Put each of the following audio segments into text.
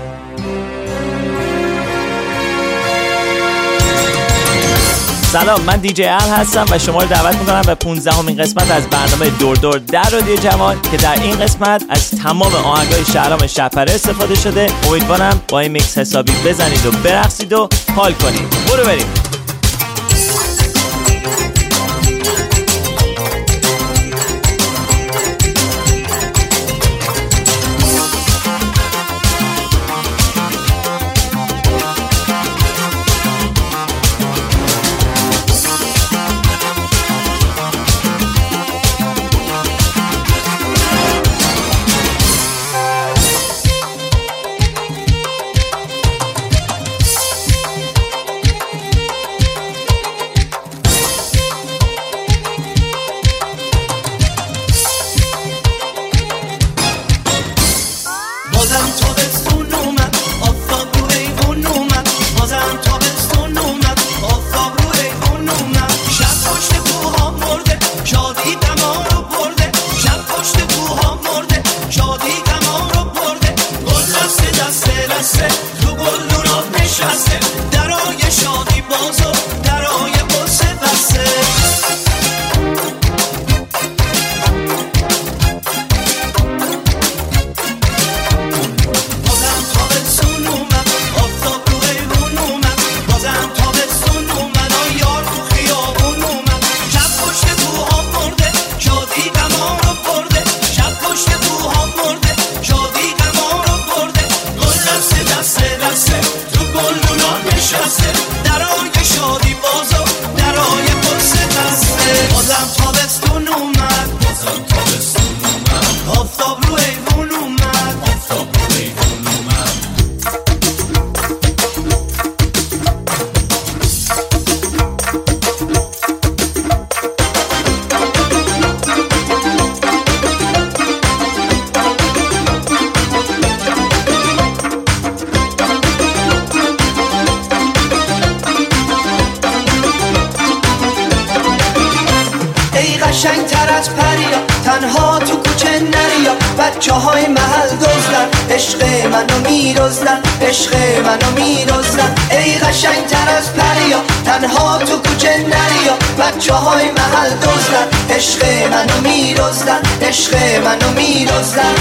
سلام، من دیجی ال هستم و شما رو دعوت میکنم به 15مین قسمت از برنامه دور دور در رادیو جوان که در این قسمت از تمام آهنگای شهرام شب‌پره استفاده شده. امیدوارم با این میکس حسابی بزنید و برقصید و حال کنید. برو بریم. قشنگتر از پریا تنها تو کوچه نریا، بچه های محل دزدن عشق منو میرزدن، عشق منو میرزدن. ای قشنگتر از پریا تنها تو کوچه نریا، بچه های محل دزدن عشق منو میرزدن، عشق منو میرزدن.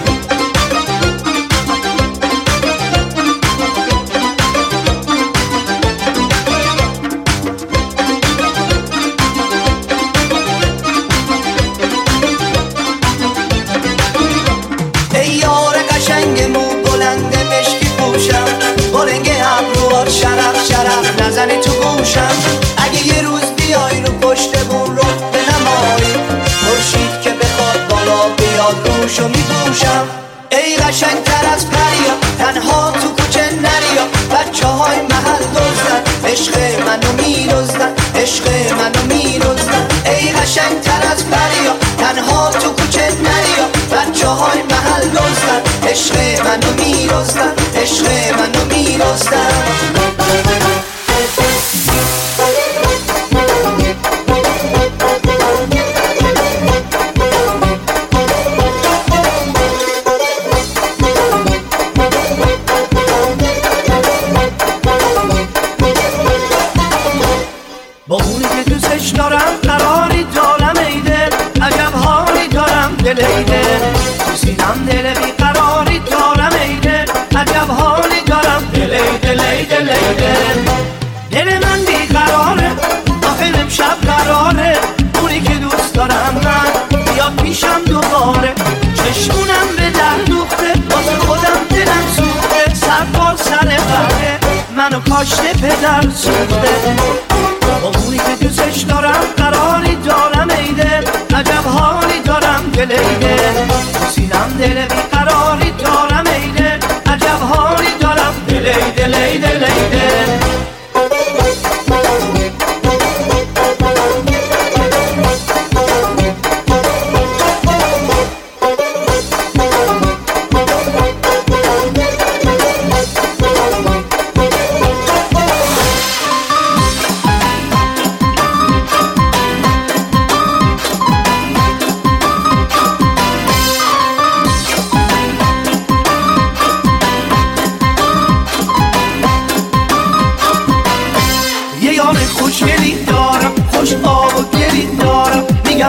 نزنی تو گوشم اگه یه روز بیای رو پشت بون رو بنمایی، خورشید که بخواد بالا بیاد روشو میپوشم. ای قشنگتر از پریا تنها تو کوچه نریا، بچه های محل دزدن عشق منو میرزدن، عشق منو میرزدن. ای قشنگتر از پریا تنها تو کوچه نریا، بچه های محل دزدن عشق منو میرزدن، عشق منو میرزدن. با اونی که دوستش دارم قراری دارم ای دل، عجب حالی دارم دل ای دل، تو سینم دل بیقراری دارم ای دل، عجب حالی دارم دل ای دل ای دل ای دل. دل من بیقراره آخه امشب قراره، اونی که دوست دارم من بیاد پیشم دوباره، چشمونم به در دوخته واسه خودم دلم سوخته، سر بار سر بره منو کاشته پدر سوخته. با اونی که دوستش دارم قراری دارم ای دل، عجب حالی دارم دل ای دل، تو سینم دل بیقراری دارم ای دل، عجب حالی دارم دل ای دل ای دل ای دل.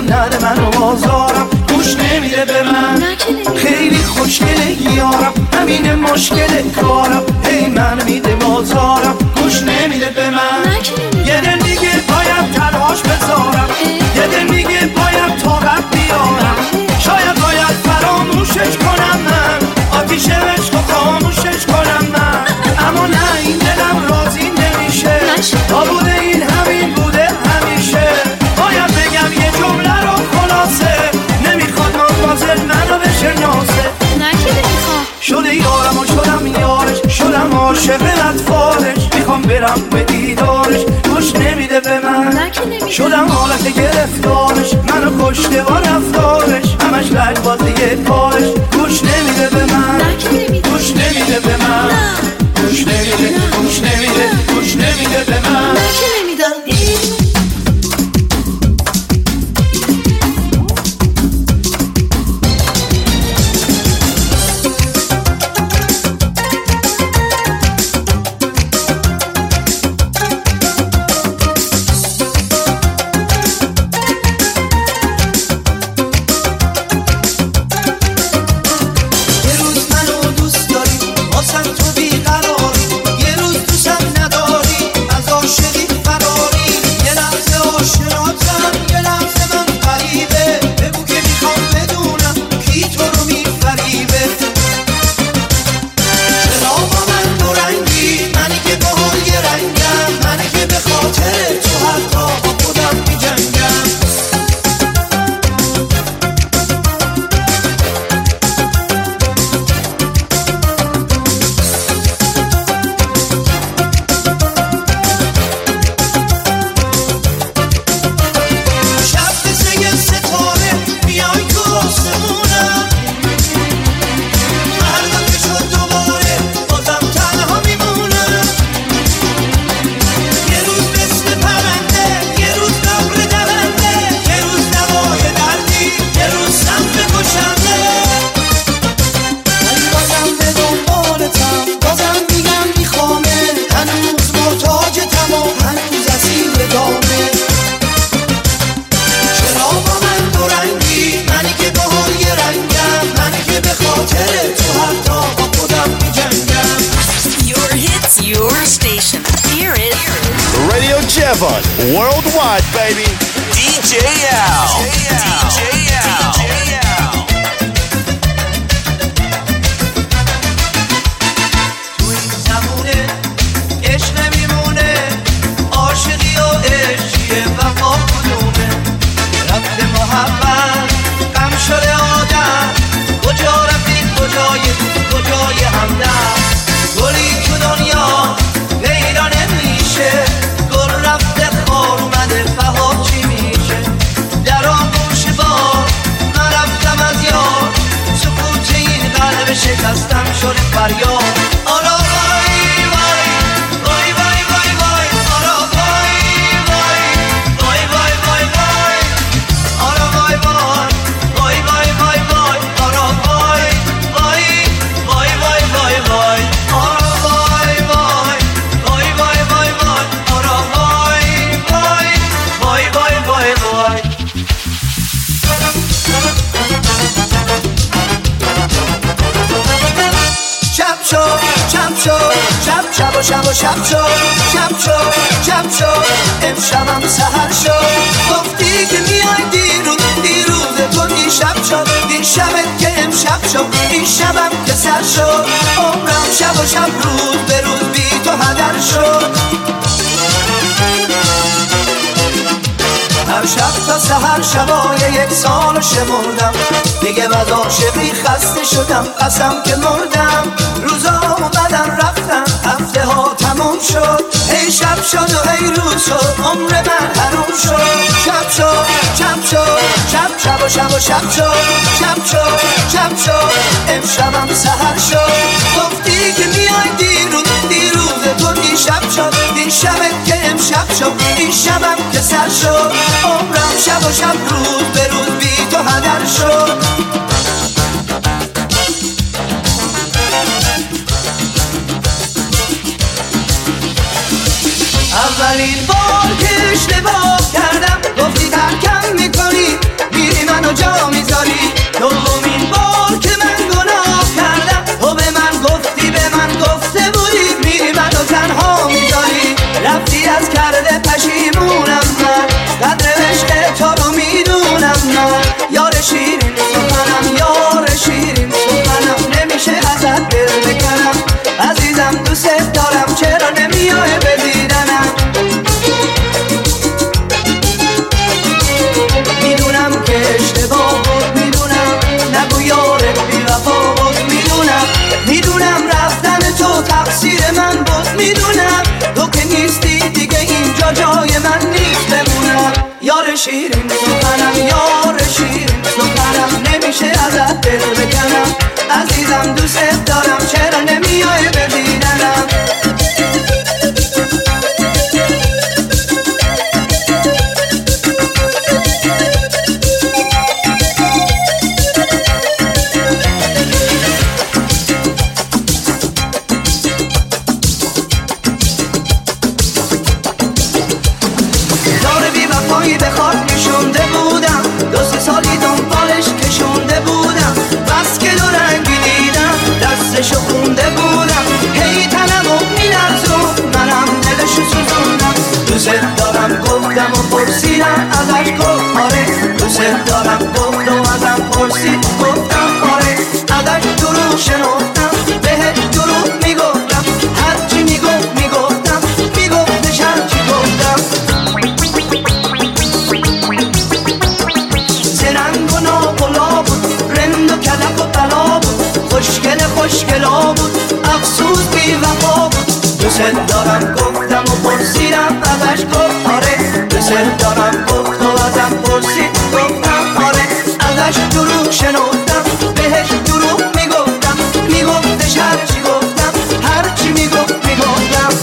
دلم نده منو بازارم گوش نمیده به من خیلی خوشگله یارم همین مشکل کارم هی من میده بازارم گوش نمیده به من یه دل میگه باید تنهاش بذارم یه دل میگه باید طاقت بیارم شاید باید فراموشش کنم من آتیش عشق و خاموشش کنم من اما نه این دلم راضی نمیشه تا بوده این همین بوده همیشه باید بگم یه جمله رو خلاصه نمیخواد مازل منو بشناسه شده یارم و شدم یارش شدم عاشق اطفالش میخوام برم به دیدارش گوش نمیده به من شدم حالت گرفتارش منو کشته با رفتارش همش لج بازی پارش گوش نمیده به من گوش نمیده به من گوش نمیده گوش نمیده گوش نمیده به من Worldwide, baby. DJ Al. DJ Al. تو این زمونه عشق نمیمونه عاشقی و عشقیه وفا کدومه رفت محبت غم شده آدم کجا رفتید کجای همدم گلی تو دنیا پیدا نمیشه گل رفته خار اومده بهار چی میشه در آغوش بار من رفتم از یار سکوت این قلب شکستم شده فریاد آرا وای وای وای وای وای وای آرا وای وای وای وای وای وای آرا وای وای وای وای وای وای آرا وای وای وای وای وای وای آرا وای وای وای وای وای وای آرا وای وای وای وای وای وای شب شو امشبم سحر شد گفتی که میای دیروز تو دیشب شد دیشبت که امشب شد این شبم که سر شد عمرم شب روز به روز بی تو هدر شد هر شب تا سحر شبای یک سال شمردم دیگه بعد عاشقی خسته شدم قسم که مردم روزا اومدن رفتن هفته ها تموم شد هی شب شد و هی روز شد عمر من حروم شد شب شد امشبم سحر شد گفتی که میای دیروز تو دیشب شد دیشبت که امشب شد این شبم که سر شد عمرم شب روز به روز بی تو هدر شد اولین بار که اشتباه کردم گفتی ترکم میکنی منو جا میذاری. دومین بار که من گناه کردم تو به من گفتی، به من گفته بودی میری منو تنها میذاری. رفتی از کرده پشیمونم من، قدر عشق تو رو میدونم من. یار شیرین سخنم، یار شیرین سخنم، نمیشه ازت دل بکنم. عزیزم دوست دارم، چرا نمیای به دیدنم؟ میدونم که اشتباه بود، میدونم نگو یارت بی وفا بود، میدونم میدونم رفتن تو تقصیر من بود، میدونم تو که نیستی دیگه اینجا جای من نیست بمونم. یار شیرین سخنم، یار شیرین سخنم، نمیشه ازت دل بکنم. عزیزم دوست دارم، چرا نمیای به دیدنم؟ به خاک نشونده بودم، 2-3 سالی دنبالش کشونده بودم. بس که دو رنگی دیدم دستشو خونده بودم. هی تنمو میلرزون منم دلشو سوزوندم. دوست دارم گفتم و پرسیدم ازش گفت آره. دوست دارم گفت و ازم پرسید گفتم آره. ازش دروغ شنفتم بهش دروغ میگفتم. هرچی میگفت میگفتم، میگفتش هرچی گفتم. زرنگ و ناقلا بود، رند و کلک و بلا بود. خوشگلا بود، افسوس بی وفا بود. دوست دارم گفتم و پرسیدم ازش گفت آره. دوست دارم گفت و ازم پرسید گفتم آره. ازش دروغ شنفتم بهش دروغ میگفتم. میگفتش هرچی گفتم، هرچی میگفت میگفتم.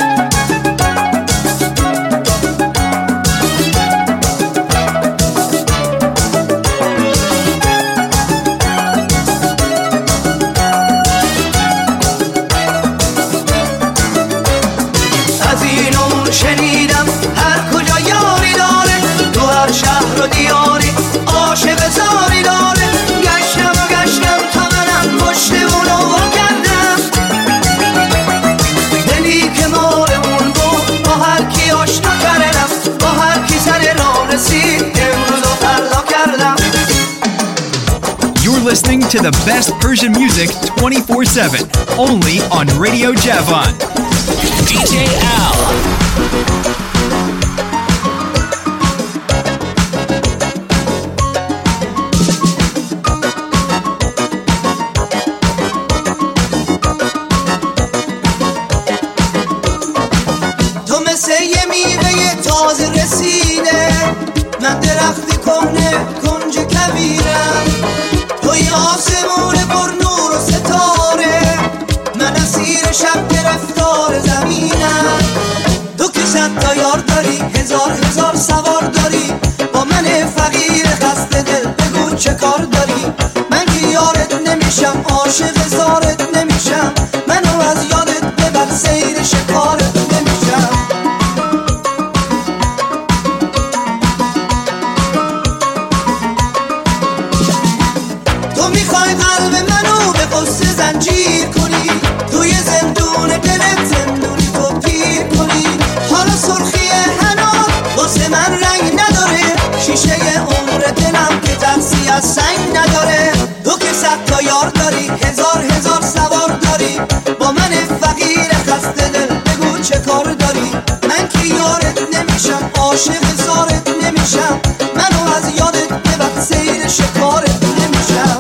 شنیدم هر کجا یاری داره، تو هر شهر و دیاری عاشق زاری داره. گشتم و گشتم تا منم پشت اونو وا کردم. دلی که مال اون بود با هر کی آشنا کردم. با هر کی سر راه رسید امروز و فردا کردم. You're listening to the best Persian music 24/7, only on Radio Javan. DJ Al. تو مثل یه میوه تازه رسیده، من درختی کهنه کنج کبیرم. توی آسمون پر نور و ستاره، من اسیر شب گرفتار زمینم. تو که 100 تا یار داری، هزار سوار داری. با من فقیر خسته دل بگو چه کار داری؟ من که یارت نمیشم، عاشق زارت نمیشم. منو از یادت ببر، سیر شکارت نمیشم. تو میخوای قلب منو به قصه زنجیر کنی، توی زندون دلت زندونی تو پیر کنی. حالا سرخی حنا واسه من رنگ نداره، شیشه عمر دلم که ترسی از سنگ نداره. تو که 100 تا یار داری، هزار سوار داری. با من فقیر خسته دل بگو چه کار داری؟ من که یارت نمیشم، عاشق زارت نمیشم. منو از یادت ببر، سیر شکارت نمیشم.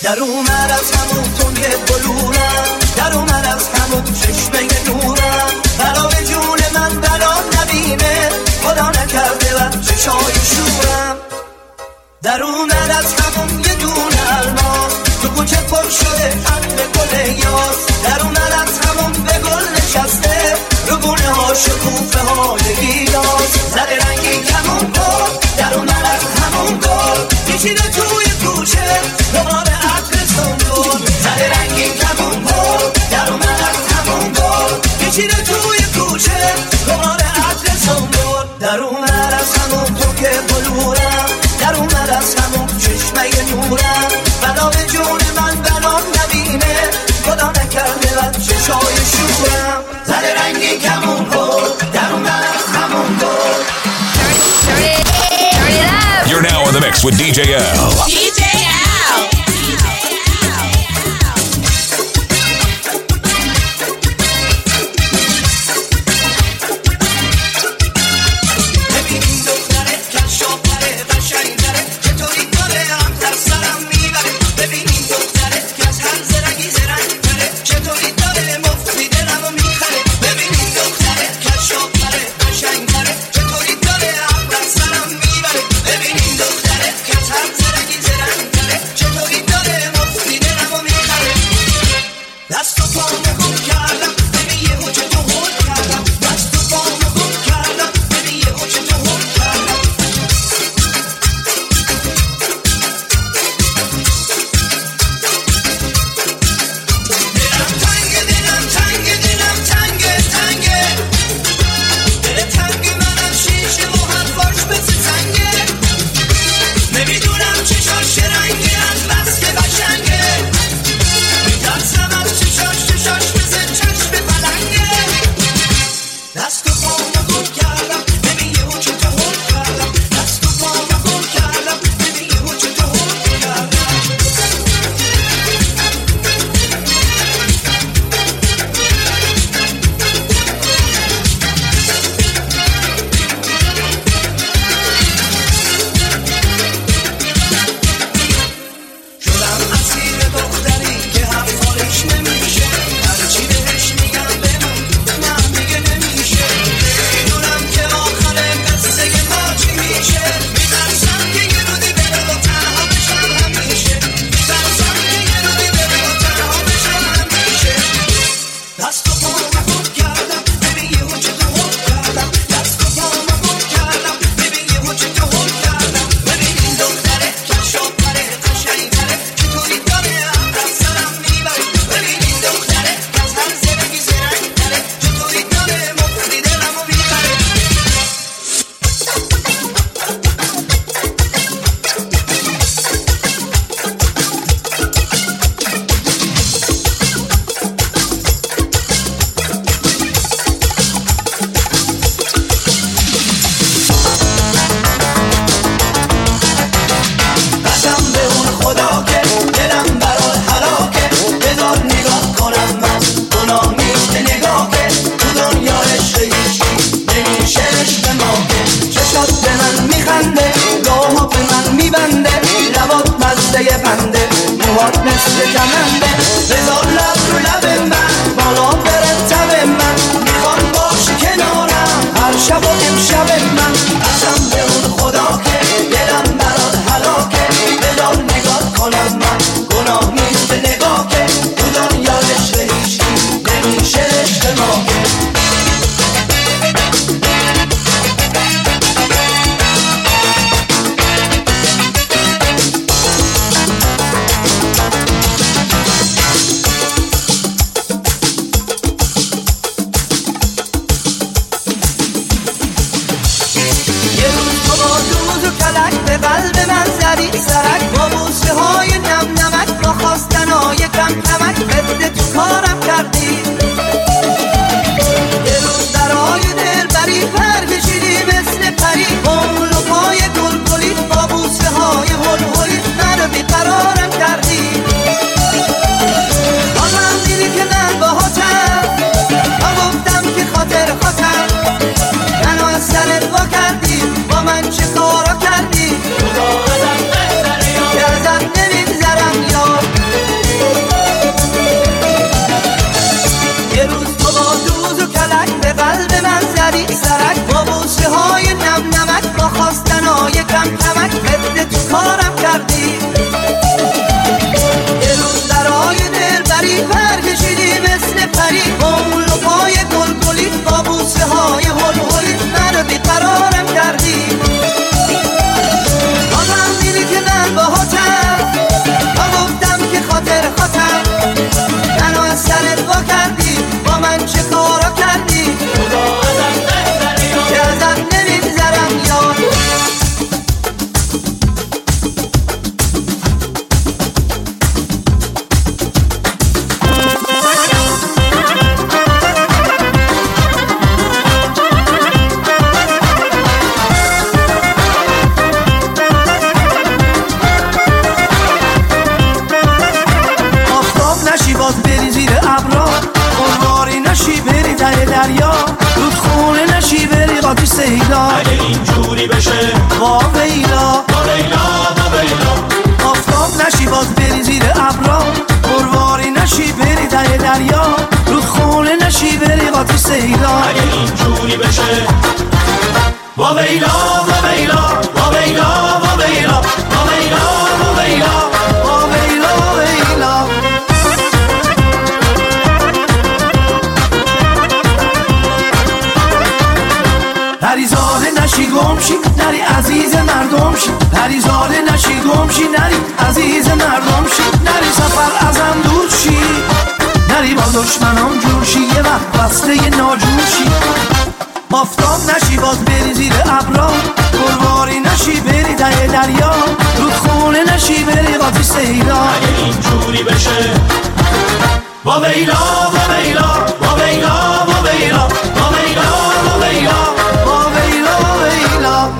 در اومد از همون تنگ بلورم، در اومد از همون چشمه نورم، بلا به جون من بلا نبینه، خدا نکرده و چشای شورم. در اومد از همون یه دونه الماس، تو کوچه پر شده عطر گل یاس، در اومد از همون به گل نشسته، رو گونه ها شکوفه های گیلاس، زده رنگی کمون گل، در اومد از همون گل، پیچیده توی کوچه دوباره عطر سنگل، زده رنگی کمون گل، در اومد از همون گل، پیچیده توی کوچه دوباره عطر سنگل. در اومد از همون تو که بلورم، در اومد از همون چشمه نورم، بلا به جون من بلا نبینه، خدا نکرده و چشای شورم، زده رنگی کمون گل، در اومد از همون گل. You're now in the mix with DJ L. DJ L. ببینیم دختره کشافره قشنگتره، چطوری داره هم در سرم میبره، ببینیم دختره که از هر زرنگی زرنگتره، چطوری داره مفتی دلمو میخره، ببینیم دختره کشافره قشنگتره، چطوری داره هم در سرم میبره، ببینیم دختره که از هر زرنگی زرنگتره. های هول هولیت منو بیقرارم کردی. بازم میری که من باهاتم، با گفتم که خاطر خاطر منو از سرت وا کردی. با من چه کارا کردی؟ خدا ازم بهتری که ازم نمیگذرم یاد. اگه اینجوری بشه وا ویلا وا ویلا وا ویلا، آفتاب نشی باز بری زیر ابرا، پرواری نشی بری ته دریا، رودخونه نشی بری قاطی سیلا. اگه اینجوری بشه وا ویلا وا ویلا وا ویلا وا ویلا وا ویلا وا ویلا وا ویلا ویلا. پریزاده نشی گمشی نری عزیز مردم شی، پریزاده نشی گمشی نری عزیز مردم شی، نری سفر ازم دور شی، نری با دشمنام جور شی، یه وقت بسته ی ناجور شی. آفتاب نشی باز بری زیر ابرا، پرواری نشی بری ته دریا، رودخونه نشی بری قاطی سیلا. اگه اینجوری بشه وا ویلا وا ویلا وا ویلا وا ویلا وا ویلا وا ویلا وا ویلا ویلا.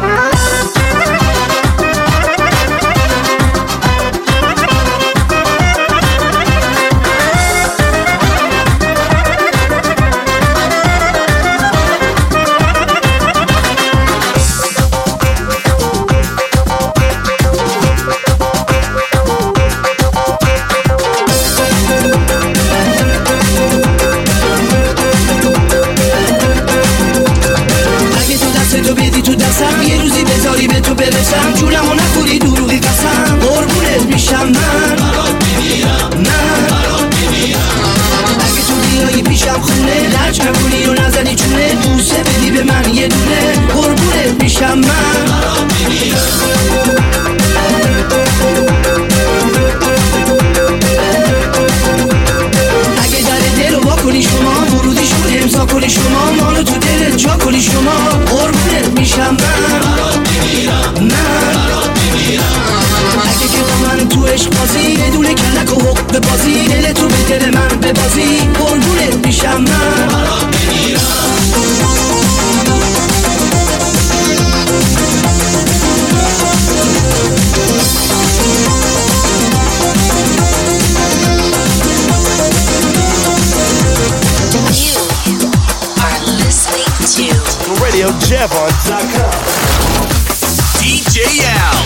یه روزی بذاری به تو برسم، جونمو نخوری دروغی قسم، قربونت میشم من برات میمیرم، من برات میمیرم. اگه تو بیایی پیشم خونه لج نکنی و نزنی چونه، بوسه بدی به من یه دونه، قربونت میشم من برات میمیرم. اگه در دل رو وا کنی شما، ورودیشو امضا کنی شما، مانو تو دلت جا کنی شما، قربونت میشم من برات میمیرم، من برات میمیرم. اگه که با من تو عشق بازی یه دونه کلک و حق بازی، دل تو به دل من ببازی، قربونت میشم من برات میمیرم. RadioJevon.com. DJ Al.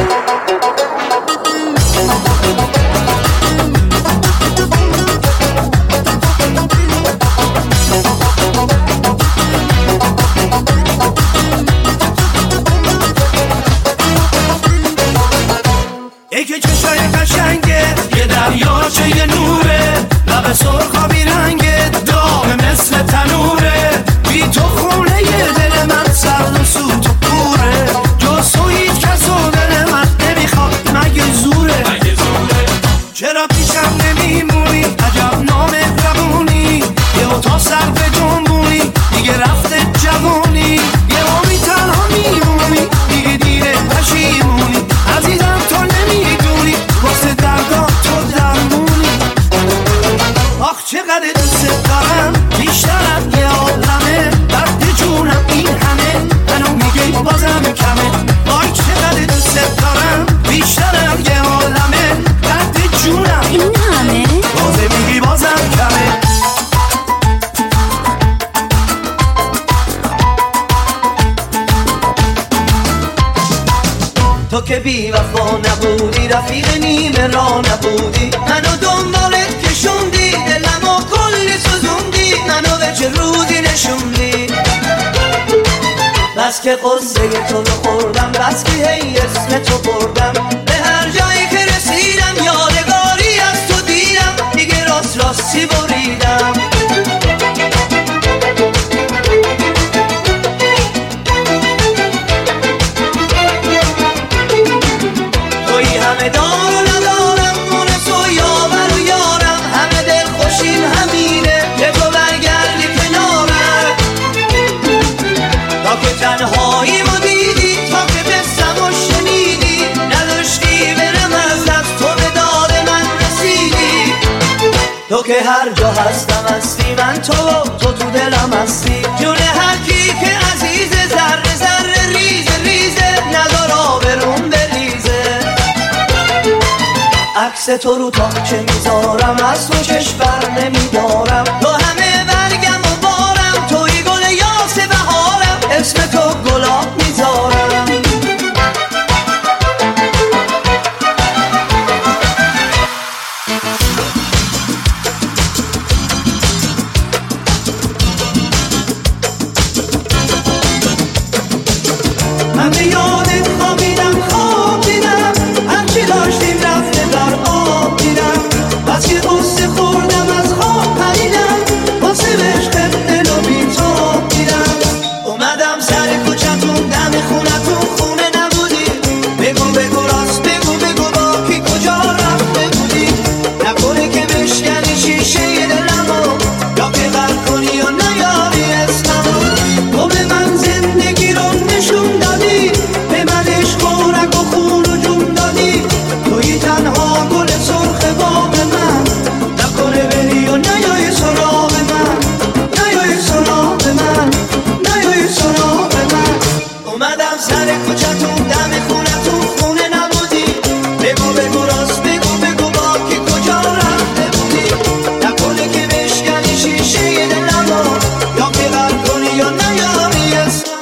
یکی چشای قشنگه، یه دریاچه یه نوره، لب سرخا بیرنگه، داغ مثل تنوره، بی تو خونه یه دل من سرد و سوت و کوره، جز تو هیچ کس و دل من نمیخواد مگه زوره. چرا پیشم نمیمونی عجب نامهربونی، یه تا سر به جنبونی دیگه رفته جوونی، یه امی تنها میمونی دیگه دیره پشیمونی، عزیزم تو نمیدونی واسه دردا تو درمونی. آخ چقدر دوست دارم بیشترم یه عالمه، درد جونم این همه منو میگی بازم کمه. آی چقدر دوست دارم بیشترم یه عالمه، درد جونم این همه بازم میگی بازم کمه. تو که بی وفا نبودی، رفیق نیمه را نبودی، منو دنبالت کشوندی، دلمو کلی سوزوندی، منو به چه رودی نشوندی. بس که قصه تو رو خوردم، بس که هی اسم تو بردم، به هر جایی که رسیدم یادگاری از تو دیدم، دیگه راست راستی بریدم. همه دار و ندارم مونس و یاور و یارم همه دل خوشیم همینه که تو برگردی کنارم تا که تنهایی ما دیدی تا که بستم و شنیدی نداشتی برم از دست تو به داد من رسیدی تو که هر جا هستم هستی من تو دلم هستی جون هر کی که عزیزه ذره ذره ریزه ریزه ندار آبرون بریزه عکس تو رو تا چه میذارم از تو چشم بر نمیدارم تو همه برگم و بارم توی گل یاس بهارم اسم تو گلاب میذارم همه یادت خواب دیدم هرچی داشتیم رفته در آب دیدم بس که قصه خوردم از خواب پریدم واسه عشقت دل و بی‌تاب دیدم اومدم سر کوچتون دم خونتون خونه نبودی بگو راست بگو با کی کجا رفته بودی نکنه که بشکنی شیشه دلمو یا که غرق کنی و نیاری اسممو تو به من زندگی رو نشون دادی به من عشق و رگ و خون و جون دادی توی تنها گل سرخ باغ من نکنه بری و نیای سراغ من نیای سراغ من نیای سراغ من اومدم سر کوچتون دم خونتون خونه نبودی بگو راست بگو با کی کجا رفته بودی نکنه که بشکنی شیشه دلمو یا که غرق کنی یا نیاری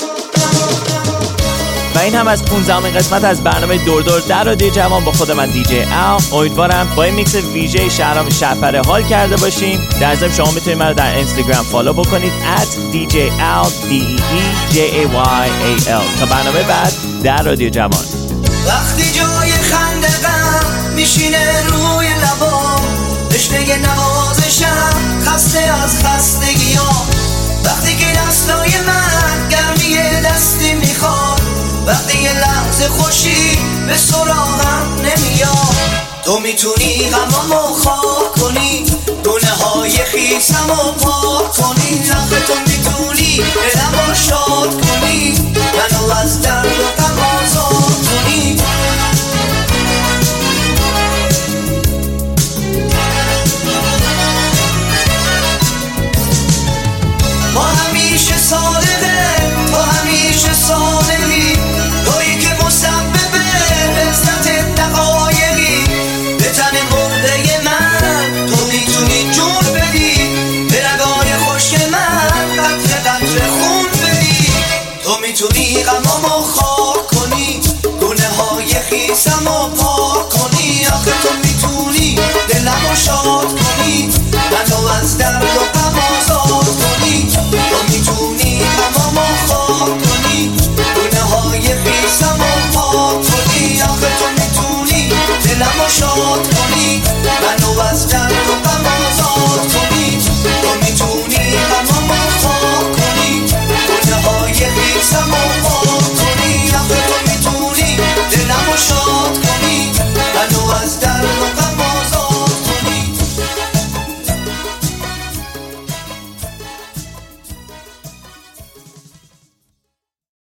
و این هم از 15مین قسمت از برنامه دور در رادیو جوان با خود من دیجی ال. امیدوارم با این میکس ویژه شهرام شهپره حال کرده باشین. در ضمن شما میتونید من رو در اینستاگرام فالو بکنید @DJL DEEJAYAL. تا برنامه بعد در رادیو جوان. وقتی جای خنده غم میشینه روی لبام رشته نوازشم خسته از خستگیام وقتی که دستای من گرمی دستی میخواد وقتی یه لحظه خوشی به سراغم نمیاد تو میتونی غمامو خاک کنی گناه های خیسمو پاک کنی آخه تو میتونی دلمو شاد کنی منو از درد و غم آزاد کنی ما همیشه صادقه تو همیشه صادقی تویی که مسببه لذت دقایقی به تن مرده من تو میتونی جون بدی به رگای خشک من قطره قطره خون بدی تو میتونی غمامو خاک کنی گناه های خیسمو پاک کنی آخه تو میتونی دلمو شاد کنی منو از درد